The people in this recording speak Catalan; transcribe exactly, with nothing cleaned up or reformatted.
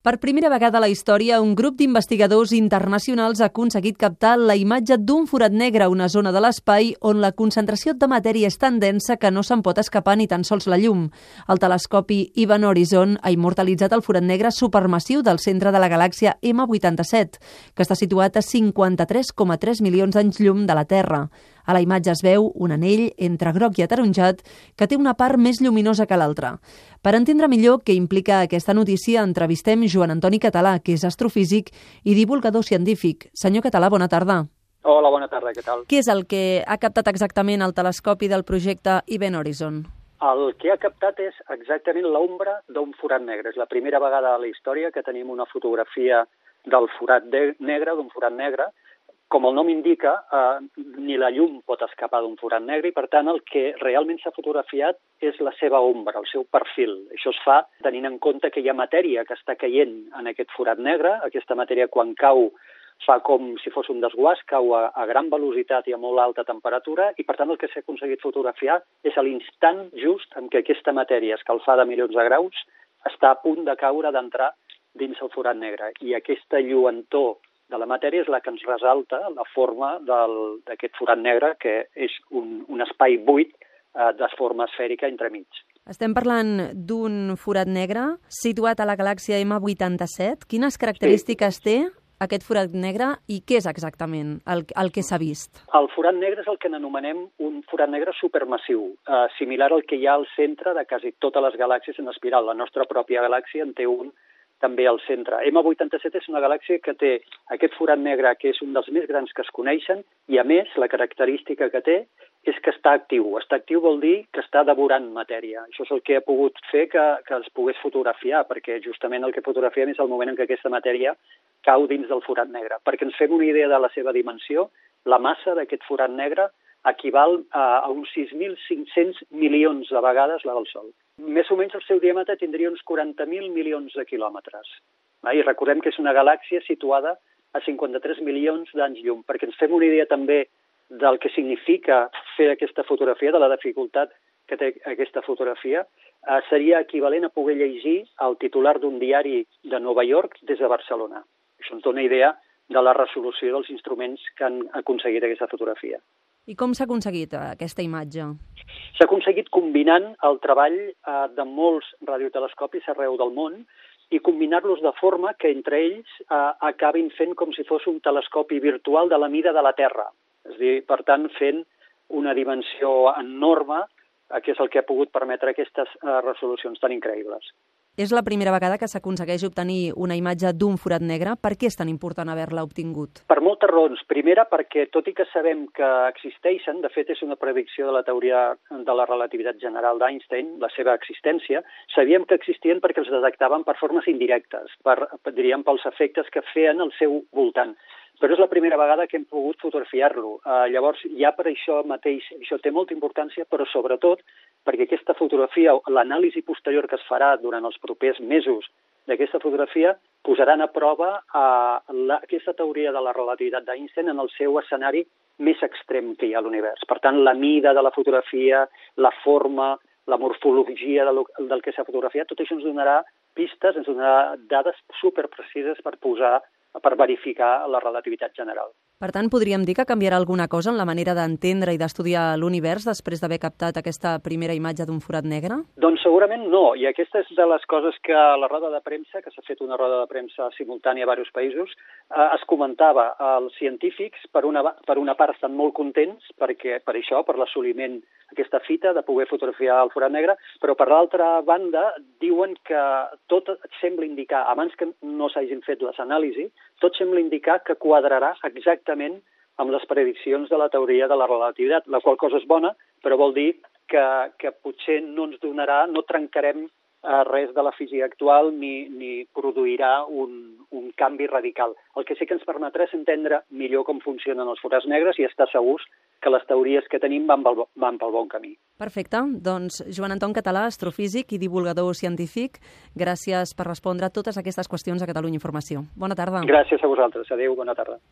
Per primera vegada a la història, un grup d'investigadors internacionals ha aconseguit captar la imatge d'un forat negre a una zona de l'espai on la concentració de matèria és tan densa que no se'n pot escapar ni tan sols la llum. El telescopi Event Horizon ha immortalitzat el forat negre supermassiu del centre de la galàxia ema vuitanta-set, que està situat a cinquanta-tres coma tres milions d'anys llum de la Terra. A la imatge es veu un anell entre groc i ataronjat que té una part més lluminosa que l'altra. Per entendre millor què implica aquesta notícia, entrevistem Joan Antoni Català, que és astrofísic i divulgador científic. Senyor Català, bona tarda. Hola, bona tarda, què tal? Què és el que ha captat exactament el telescopi del projecte Event Horizon? El que ha captat és exactament l'ombra d'un forat negre. És la primera vegada a la història que tenim una fotografia del forat negre, d'un forat negre. Com el nom indica, eh, ni la llum pot escapar d'un forat negre i, per tant, el que realment s'ha fotografiat és la seva ombra, el seu perfil. Això es fa tenint en compte que hi ha matèria que està caient en aquest forat negre. Aquesta matèria, quan cau, fa com si fos un desguàs, cau a, a gran velocitat i a molt alta temperatura i, per tant, el que s'ha aconseguit fotografiar és a l'instant just en què aquesta matèria escalfada a milions de graus està a punt de caure, d'entrar dins el forat negre. I aquesta lluentor de la matèria és la que ens resalta la forma d'aquest forat negre, que és un, un espai buit eh, de forma esfèrica entremig. Estem parlant d'un forat negre situat a la galàxia ema vuitanta-set. Quines característiques sí. té aquest forat negre i què és exactament el, el que s'ha vist? El forat negre és el que n'anomenem un forat negre supermassiu, eh, similar al que hi ha al centre de quasi totes les galàxies en espiral. La nostra pròpia galàxia en té un també al centre. ema vuitanta-set és una galàxia que té aquest forat negre, que és un dels més grans que es coneixen, i a més, la característica que té és que està actiu. Està actiu vol dir que està devorant matèria. Això és el que ha pogut fer que, que es pogués fotografiar, perquè justament el que fotografiem és el moment en què aquesta matèria cau dins del forat negre. Perquè ens fem una idea de la seva dimensió, la massa d'aquest forat negre equival a, a uns sis mil cinc-cents milions de vegades la del Sol. Més o menys el seu diàmetre tindria uns quaranta mil milions de quilòmetres. I recordem que és una galàxia situada a cinquanta-tres milions d'anys llum, perquè ens fem una idea també del que significa fer aquesta fotografia, de la dificultat que té aquesta fotografia. Eh, seria equivalent a poder llegir el titular d'un diari de Nova York des de Barcelona. Això ens dona idea de la resolució dels instruments que han aconseguit aquesta fotografia. I com s'ha aconseguit aquesta imatge? S'ha aconseguit combinant el treball eh, de molts radiotelescopis arreu del món i combinar-los de forma que entre ells eh, acabin fent com si fos un telescopi virtual de la mida de la Terra. És a dir, per tant, fent una dimensió enorme, eh, que és el que ha pogut permetre aquestes eh, resolucions tan increïbles. És la primera vegada que s'aconsegueix obtenir una imatge d'un forat negre. Per què és tan important haver-la obtingut? Per moltes raons. Primera, perquè tot i que sabem que existeixen, de fet és una predicció de la teoria de la relativitat general d'Einstein, la seva existència, sabíem que existien perquè els detectaven per formes indirectes, per, diríem, pels efectes que feien al seu voltant. Però és la primera vegada que hem pogut fotografiar-lo. Uh, llavors, ja per això mateix, això té molta importància, però sobretot perquè aquesta fotografia, l'anàlisi posterior que es farà durant els propers mesos d'aquesta fotografia, posaran a prova uh, la, aquesta teoria de la relativitat d'Einstein en el seu escenari més extrem que hi ha a l'univers. Per tant, la mida de la fotografia, la forma, la morfologia del, del que s'ha fotografiat, tot això ens donarà pistes, ens donarà dades superprecises per posar per verificar la relativitat general. Per tant, podríem dir que canviarà alguna cosa en la manera d'entendre i d'estudiar l'univers després d'haver captat aquesta primera imatge d'un forat negre? Doncs segurament no, i aquesta és de les coses que a la roda de premsa, que s'ha fet una roda de premsa simultània a diversos països, eh, es comentava. Els científics, per una, per una part, estan molt contents perquè, per això, per l'assoliment aquesta fita de poder fotografiar el forat negre, però per l'altra banda diuen que tot sembla indicar, abans que no s'hagin fet les anàlisis, tot sembla indicar que quadrarà exactament amb les prediccions de la teoria de la relativitat, la qual cosa és bona, però vol dir que, que potser no ens donarà, no trencarem eh, res de la física actual ni, ni produirà un, un canvi radical. El que sí que ens permetrà és entendre millor com funcionen els forats negres i estar segurs que les teories que tenim van pel, van pel bon camí. Perfecte. Doncs Joan Antoni Català, astrofísic i divulgador científic, gràcies per respondre a totes aquestes qüestions a Catalunya Informació. Bona tarda. Gràcies a vosaltres. Adéu, bona tarda.